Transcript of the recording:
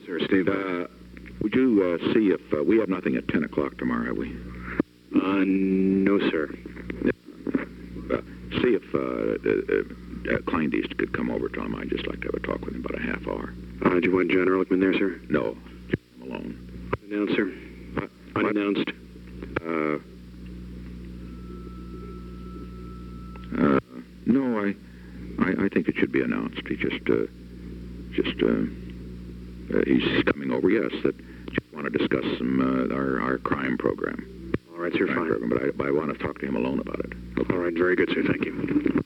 Sir, Steve. Would you see if we have nothing at 10 o'clock tomorrow, have we? No, sir. See if Klein East could come over to him. I'd just like to have a talk with him about a half hour. Do you want John Ehrlichman there, sir? No, just him alone. Unannounced, sir. Unannounced. No, I think it should be announced. He he's coming over. Yes, that just want to discuss some our crime program. All right, sir. Fine. Program, but I want to talk to him alone about it. Okay. All right, very good, sir. Thank you.